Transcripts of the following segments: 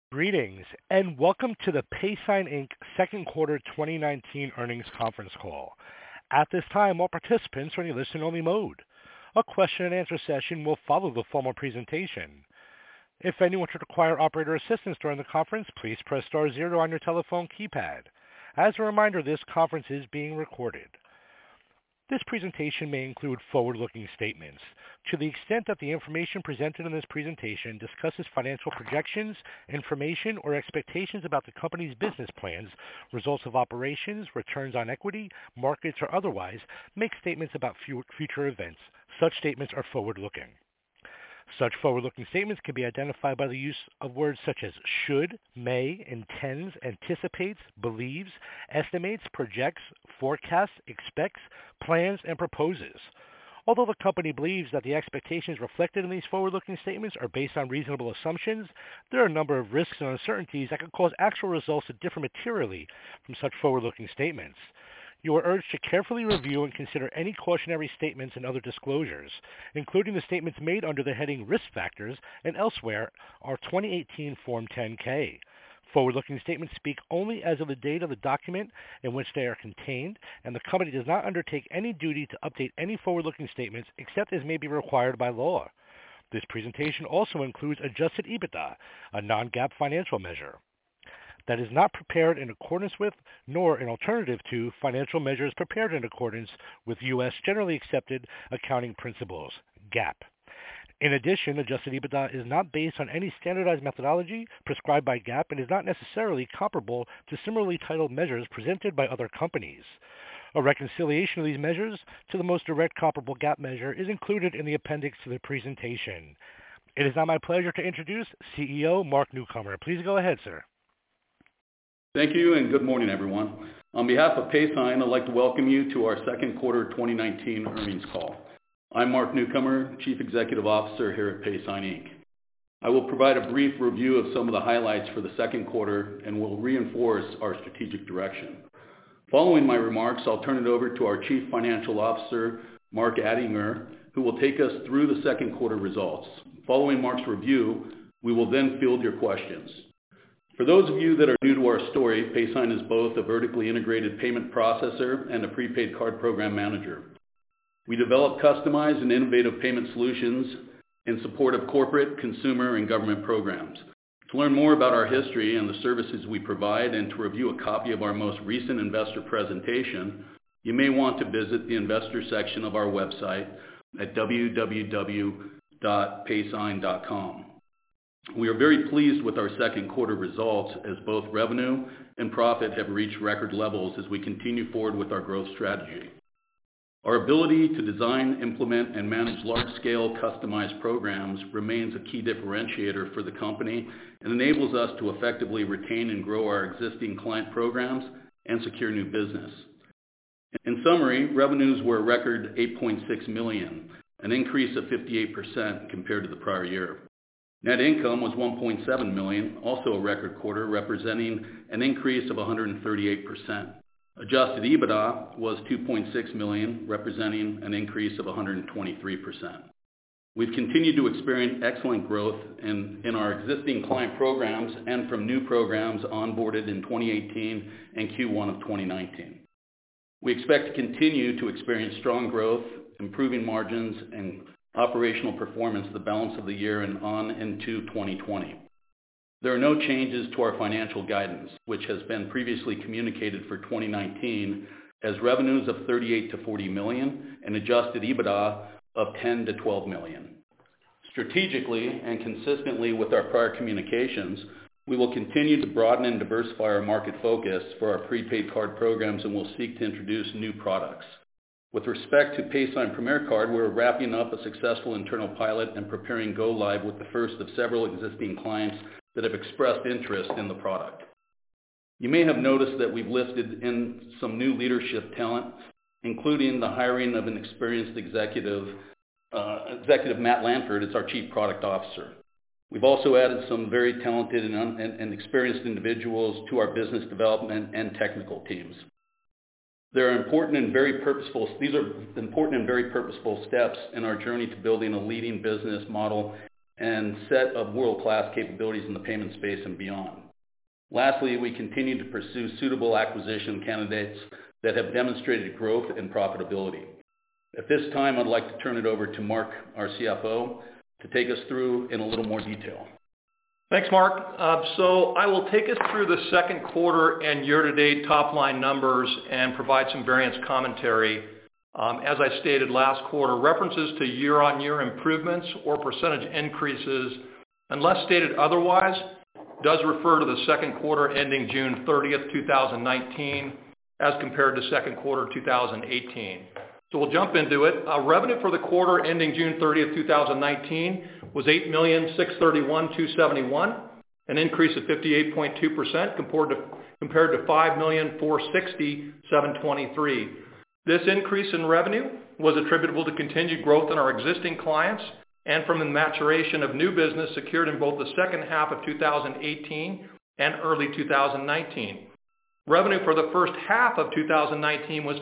Greetings, and welcome to the Paysign, Inc. second quarter 2019 earnings conference call. At this time, all participants are in a listen-only mode. A question-and-answer session will follow the formal presentation. If anyone should require operator assistance during the conference, please press star zero on your telephone keypad. As a reminder, this conference is being recorded. This presentation may include forward-looking statements. To the extent that the information presented in this presentation discusses financial projections, information, or expectations about the company's business plans, results of operations, returns on equity, markets, or otherwise, make statements about future events. Such statements are forward-looking. Such forward-looking statements can be identified by the use of words such as should, may, intends, anticipates, believes, estimates, projects, forecasts, expects, plans, and proposes. Although the company believes that the expectations reflected in these forward-looking statements are based on reasonable assumptions, there are a number of risks and uncertainties that could cause actual results to differ materially from such forward-looking statements. You are urged to carefully review and consider any cautionary statements and other disclosures, including the statements made under the heading Risk Factors and elsewhere, our 2018 Form 10-K. Forward-looking statements speak only as of the date of the document in which they are contained, and the company does not undertake any duty to update any forward-looking statements except as may be required by law. This presentation also includes adjusted EBITDA, a non-GAAP financial measure that is not prepared in accordance with, nor an alternative to, financial measures prepared in accordance with U.S. generally accepted accounting principles, GAAP. In addition, adjusted EBITDA is not based on any standardized methodology prescribed by GAAP and is not necessarily comparable to similarly titled measures presented by other companies. A reconciliation of these measures to the most direct comparable GAAP measure is included in the appendix to the presentation. It is now my pleasure to introduce CEO Mark Newcomer. Please go ahead, sir. Thank you, and good morning, everyone. On behalf of Paysign, I'd like to welcome you to our second quarter 2019 earnings call. I'm Mark Newcomer, Chief Executive Officer here at Paysign, Inc. I will provide a brief review of some of the highlights for the second quarter and will reinforce our strategic direction. Following my remarks, I'll turn it over to our Chief Financial Officer, Mark Attinger, who will take us through the second quarter results. Following Mark's review, we will then field your questions. For those of you that are new to our story, Paysign is both a vertically integrated payment processor and a prepaid card program manager. We develop customized and innovative payment solutions in support of corporate, consumer, and government programs. To learn more about our history and the services we provide and to review a copy of our most recent investor presentation, you may want to visit the investor section of our website at www.paysign.com. We are very pleased with our second quarter results as both revenue and profit have reached record levels as we continue forward with our growth strategy. Our ability to design, implement, and manage large-scale customized programs remains a key differentiator for the company and enables us to effectively retain and grow our existing client programs and secure new business. In summary, revenues were a record $8.6 million, an increase of 58% compared to the prior year. Net income was $1.7 million, also a record quarter, representing an increase of 138%. Adjusted EBITDA was $2.6 million, representing an increase of 123%. We've continued to experience excellent growth in our existing client programs and from new programs onboarded in 2018 and Q1 of 2019. We expect to continue to experience strong growth, improving margins, and operational performance the balance of the year and on into 2020. There are no changes to our financial guidance, which has been previously communicated for 2019 as revenues of $38 to $40 million and adjusted EBITDA of $10 to $12 million. Strategically and consistently with our prior communications, we will continue to broaden and diversify our market focus for our prepaid card programs and will seek to introduce new products. With respect to Paysign Premier Card, we're wrapping up a successful internal pilot and preparing go live with the first of several existing clients that have expressed interest in the product. You may have noticed that we've listed in some new leadership talent, including the hiring of an experienced executive Matt Lanford as our Chief Product Officer. We've also added some very talented and experienced individuals to our business development and technical teams. These are important and very purposeful steps in our journey to building a leading business model and set of world-class capabilities in the payment space and beyond. Lastly, we continue to pursue suitable acquisition candidates that have demonstrated growth and profitability. At this time, I'd like to turn it over to Mark, our CFO, to take us through in a little more detail. Thanks, Mark. So I will take us through the second quarter and year-to-date top-line numbers and provide some variance commentary. As I stated last quarter, references to year-on-year improvements or percentage increases, unless stated otherwise, does refer to the second quarter ending June 30th, 2019, as compared to second quarter 2018. So we'll jump into it. Revenue for the quarter ending June 30th, 2019 was $8,631,271, an increase of 58.2% compared to $5,460,723. This increase in revenue was attributable to continued growth in our existing clients and from the maturation of new business secured in both the second half of 2018 and early 2019. Revenue for the first half of 2019 was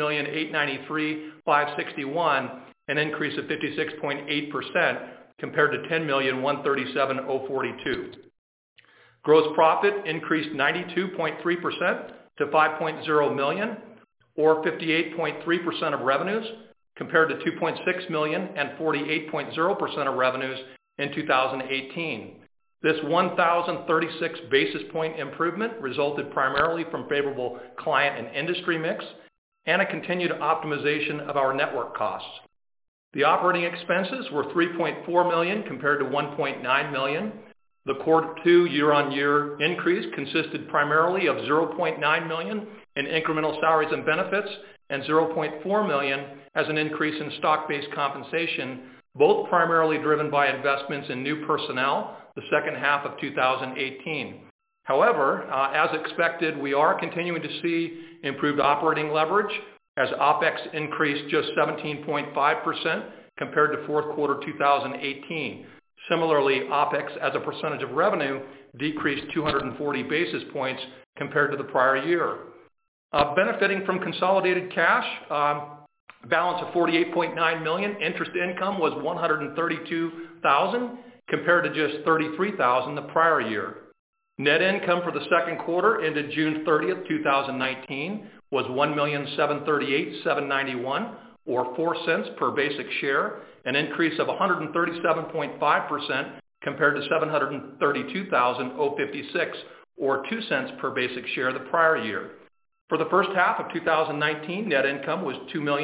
$15,893,561, an increase of 56.8% compared to $10,137,042. Gross profit increased 92.3% to $5.0 million, or 58.3% of revenues, compared to $2.6 million and 48.0% of revenues in 2018. This 1,036 basis point improvement resulted primarily from favorable client and industry mix and a continued optimization of our network costs. The operating expenses were $3.4 million compared to $1.9 million. The quarter two year-on-year increase consisted primarily of $0.9 million in incremental salaries and benefits and $0.4 million as an increase in stock-based compensation, both primarily driven by investments in new personnel the second half of 2018. However, as expected, we are continuing to see improved operating leverage as OPEX increased just 17.5% compared to fourth quarter 2018. Similarly, OPEX as a percentage of revenue decreased 240 basis points compared to the prior year. Benefiting from consolidated cash, balance of $48.9 million, interest income was $132,000 compared to just $33,000 the prior year. Net income for the second quarter ended June 30th, 2019 was $1,738,791, or 4 cents per basic share, an increase of 137.5% compared to $732,056, or 2 cents per basic share the prior year. For the first half of 2019, net income was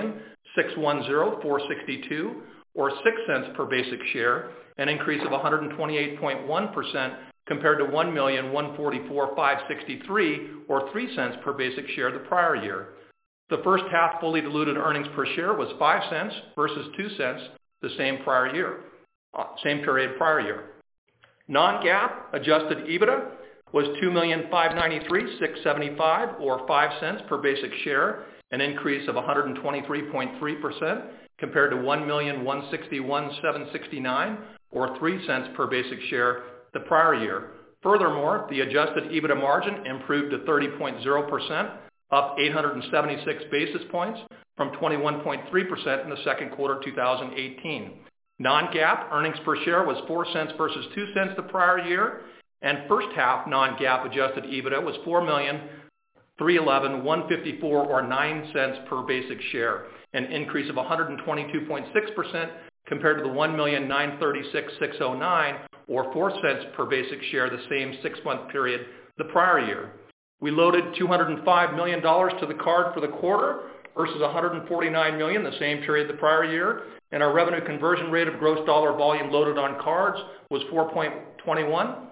$2,610,462, or 6 cents per basic share, an increase of 128.1% compared to $1,144,563, or 3 cents per basic share the prior year. The first half fully diluted earnings per share was 5 cents versus 2 cents the same period prior year. Non-GAAP adjusted EBITDA was $2,593,675, or 5 cents per basic share, an increase of 123.3% compared to $1,161,769, or 3 cents per basic share the prior year. Furthermore, the adjusted EBITDA margin improved to 30.0%, up 876 basis points from 21.3% in the second quarter 2018. Non-GAAP earnings per share was 4 cents versus 2 cents the prior year, and first half non-GAAP adjusted EBITDA was $4,311,154, or 9 cents per basic share, an increase of 122.6% compared to the $1,936,609, or 4 cents per basic share the same 6-month period the prior year. We loaded $205 million to the card for the quarter versus $149 million the same period the prior year, and our revenue conversion rate of gross dollar volume loaded on cards was 4.21%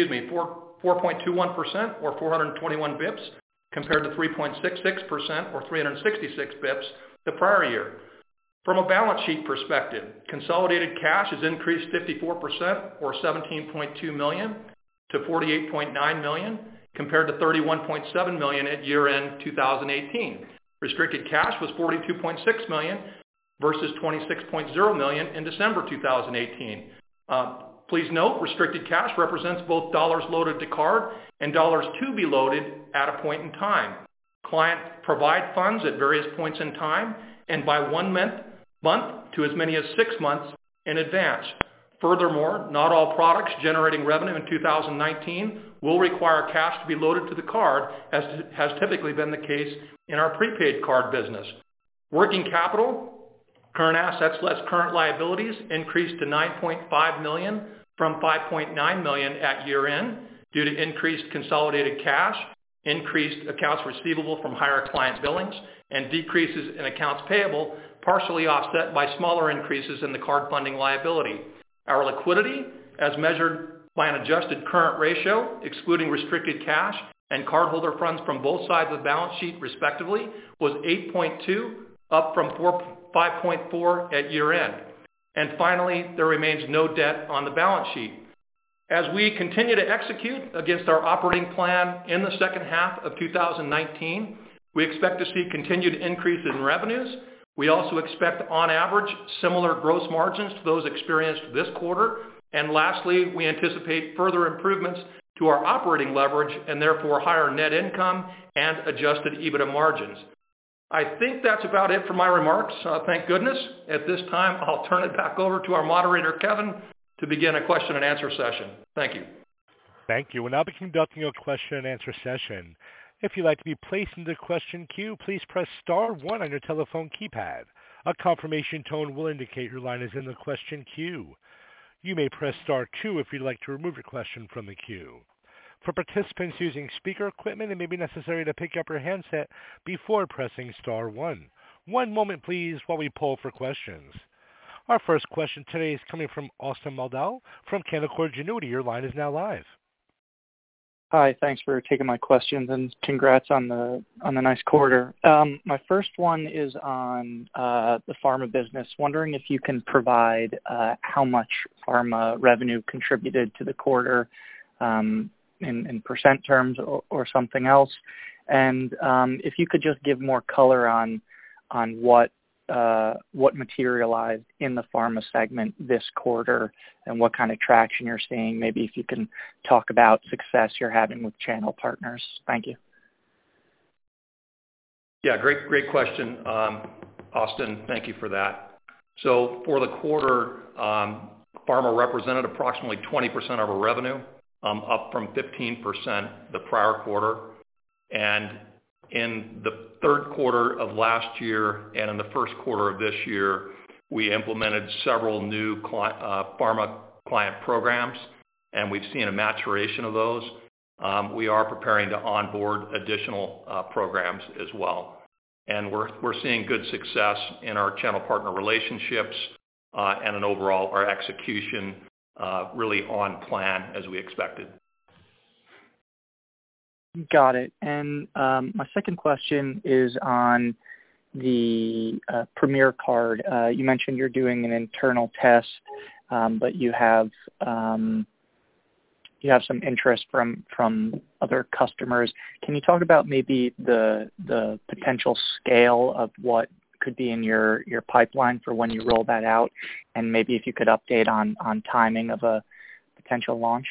or 421 bips compared to 3.66% or 366 bips the prior year. From a balance sheet perspective, consolidated cash has increased 54% or $17.2 million to $48.9 million compared to $31.7 million at year-end 2018. Restricted cash was $42.6 million versus $26.0 million in December 2018. Please note, restricted cash represents both dollars loaded to card and dollars to be loaded at a point in time. Clients provide funds at various points in time and by 1 month to as many as 6 months in advance. Furthermore, not all products generating revenue in 2019 will require cash to be loaded to the card, as has typically been the case in our prepaid card business. Working capital, current assets less current liabilities, increased to $9.5 million from $5.9 million at year-end due to increased consolidated cash, increased accounts receivable from higher client billings, and decreases in accounts payable, partially offset by smaller increases in the card funding liability. Our liquidity, as measured by an adjusted current ratio, excluding restricted cash and cardholder funds from both sides of the balance sheet, respectively, was 8.2, up from 5.4 at year-end. And finally, there remains no debt on the balance sheet. As we continue to execute against our operating plan in the second half of 2019, we expect to see continued increase in revenues. We also expect, on average, similar gross margins to those experienced this quarter. And lastly, we anticipate further improvements to our operating leverage and therefore higher net income and adjusted EBITDA margins. I think that's about it for my remarks. Thank goodness. At this time, I'll turn it back over to our moderator, Kevin, to begin a question and answer session. Thank you. Thank you. We'll now be conducting a question and answer session. If you'd like to be placed in the question queue, please press star 1 on your telephone keypad. A confirmation tone will indicate your line is in the question queue. You may press star 2 if you'd like to remove your question from the queue. For participants using speaker equipment, it may be necessary to pick up your handset before pressing star 1. One moment, please, while we poll for questions. Our first question today is coming from Austin Moldow from Canaccord Genuity. Your line is now live. Hi, thanks for taking my questions and congrats on the nice quarter. My first one is on the pharma business. Wondering if you can provide how much pharma revenue contributed to the quarter in percent terms or something else, and if you could just give more color on what materialized in the pharma segment this quarter and what kind of traction you're seeing. Maybe if you can talk about success you're having with channel partners. Thank you. Yeah, great question, Austin. Thank you for that. So for the quarter, pharma represented approximately 20% of our revenue, up from 15% the prior quarter. And in the third quarter of last year and in the first quarter of this year, we implemented several new pharma client programs, and we've seen a maturation of those. We are preparing to onboard additional programs as well. And we're seeing good success in our channel partner relationships and in overall our execution really on plan as we expected. Got it. And my second question is on the Premier card. You mentioned you're doing an internal test, but you have some interest from other customers. Can you talk about maybe the potential scale of what could be in your pipeline for when you roll that out, and maybe if you could update on timing of a potential launch?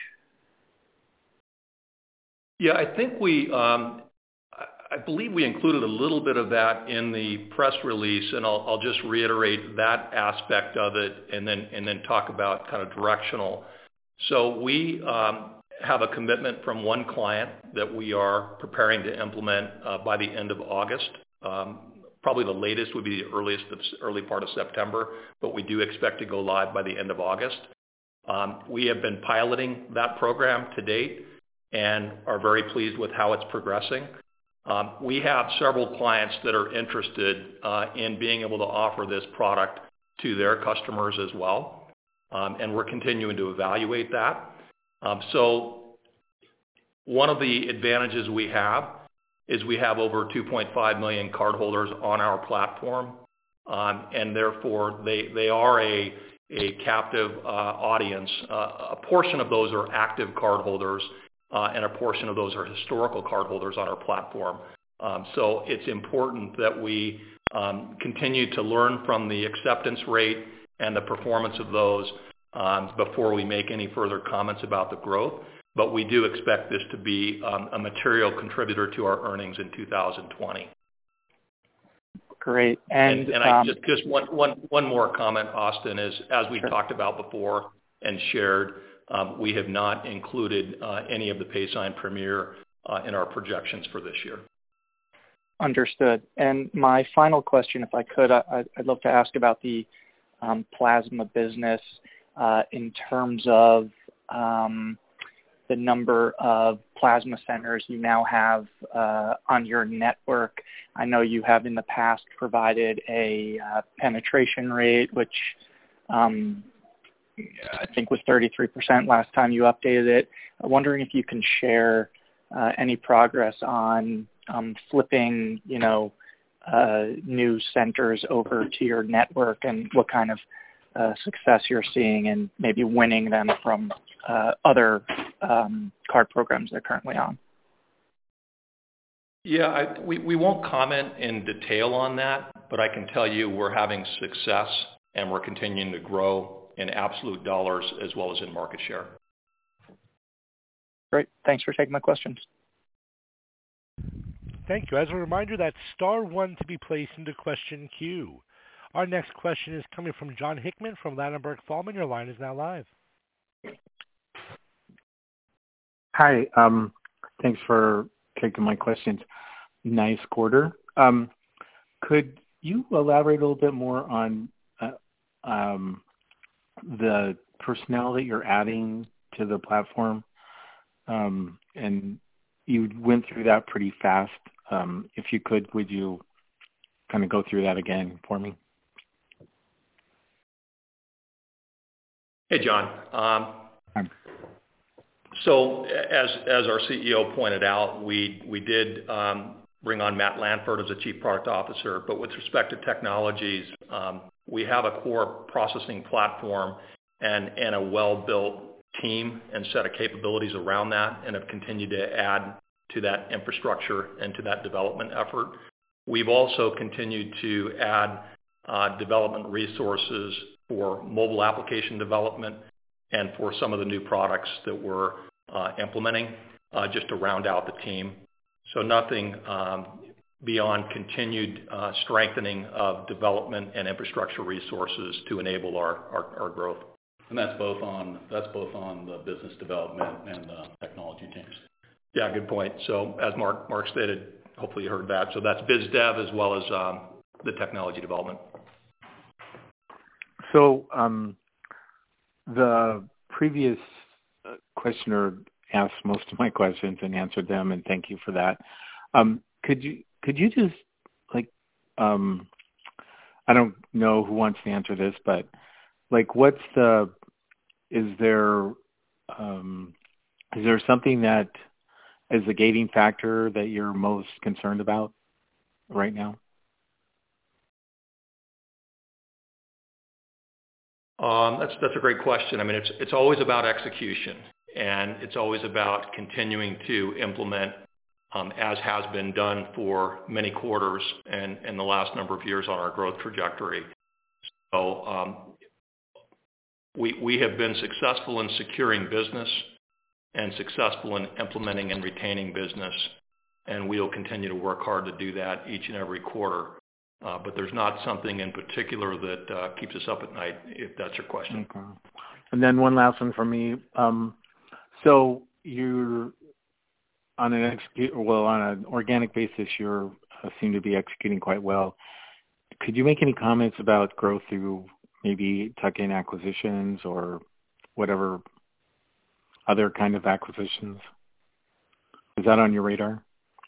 Yeah, I think I believe we included a little bit of that in the press release, and I'll just reiterate that aspect of it and then talk about kind of directional. So we have a commitment from one client that we are preparing to implement by the end of August. Probably the latest would be the early part of September, but we do expect to go live by the end of August. We have been piloting that program to date and are very pleased with how it's progressing. We have several clients that are interested in being able to offer this product to their customers as well, and we're continuing to evaluate that. So one of the advantages we have is we have over 2.5 million cardholders on our platform, and therefore they are a captive audience. A portion of those are active cardholders, and a portion of those are historical cardholders on our platform. So it's important that we continue to learn from the acceptance rate and the performance of those before we make any further comments about the growth. But we do expect this to be a material contributor to our earnings in 2020. Great. And I just one more comment, Austin, is as we've talked about before, and shared, we have not included any of the Paysign Premier in our projections for this year. Understood. And my final question, if I could, I'd love to ask about the plasma business in terms of the number of plasma centers you now have on your network. I know you have in the past provided a penetration rate, which I think was 33% last time you updated it. I'm wondering if you can share any progress on flipping, new centers over to your network and what kind of success you're seeing and maybe winning them from other card programs they're currently on. Yeah, we won't comment in detail on that, but I can tell you we're having success and we're continuing to grow in absolute dollars as well as in market share. Great. Thanks for taking my questions. Thank you. As a reminder, that's star one to be placed into question queue. Our next question is coming from Jon Hickman from Ladenburg Thalmann. Your line is now live. Hi. Thanks for taking my questions. Nice quarter. Could you elaborate a little bit more on the personnel that you're adding to the platform? And you went through that pretty fast. If you could, would you kind of go through that again for me? Hey, John. So as our CEO pointed out, we did bring on Matt Lanford as the Chief Product Officer, but with respect to technologies, we have a core processing platform and a well-built team and set of capabilities around that and have continued to add to that infrastructure and to that development effort. We've also continued to add development resources for mobile application development and for some of the new products that we're implementing just to round out the team. So nothing beyond continued strengthening of development and infrastructure resources to enable our growth. And that's both on the business development and the technology teams. Yeah, good point. So as Mark stated, hopefully you heard that. So that's biz dev as well as the technology development. So the previous questioner asked most of my questions and answered them, and thank you for that. Could you just I don't know who wants to answer this, but is there something that is the gating factor that you're most concerned about right now? That's a great question. I mean, it's always about execution, and it's always about continuing to implement, as has been done for many quarters and in the last number of years on our growth trajectory. So we have been successful in securing business and successful in implementing and retaining business, and we'll continue to work hard to do that each and every quarter. But there's not something in particular that keeps us up at night, if that's your question. Okay. And then one last one from me. So you're on an organic basis, you seem to be executing quite well. Could you make any comments about growth through maybe tuck-in acquisitions or whatever other kind of acquisitions? Is that on your radar?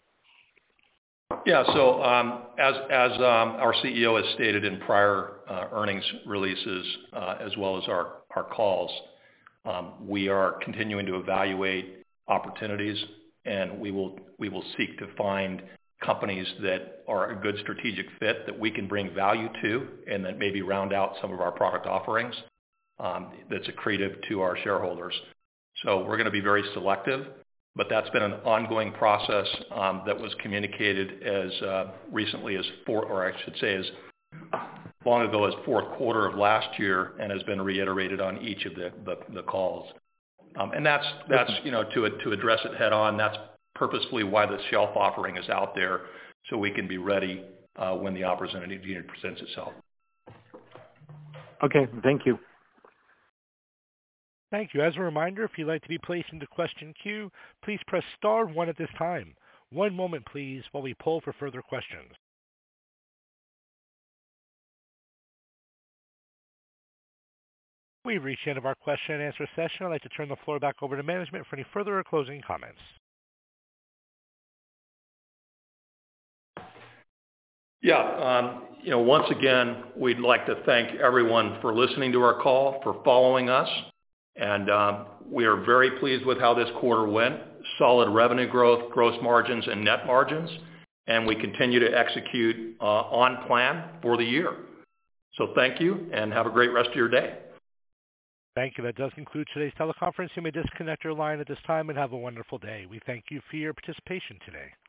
Yeah. So as our CEO has stated in prior earnings releases, as well as our calls, we are continuing to evaluate opportunities, and we will seek to find companies that are a good strategic fit that we can bring value to, and that maybe round out some of our product offerings that's accretive to our shareholders. So we're going to be very selective, but that's been an ongoing process that was communicated as recently as as long ago as fourth quarter of last year, and has been reiterated on each of the calls. And that's to address it head on. That's purposefully why the shelf offering is out there, so we can be ready when the opportunity presents itself. Okay, thank you. Thank you. As a reminder, if you'd like to be placed into question queue, please press star one at this time. One moment, please, while we poll for further questions. We've reached the end of our question and answer session. I'd like to turn the floor back over to management for any further or closing comments. Once again, we'd like to thank everyone for listening to our call, for following us, and we are very pleased with how this quarter went. Solid revenue growth, gross margins, and net margins, and we continue to execute on plan for the year. So thank you, and have a great rest of your day. Thank you. That does conclude today's teleconference. You may disconnect your line at this time and have a wonderful day. We thank you for your participation today.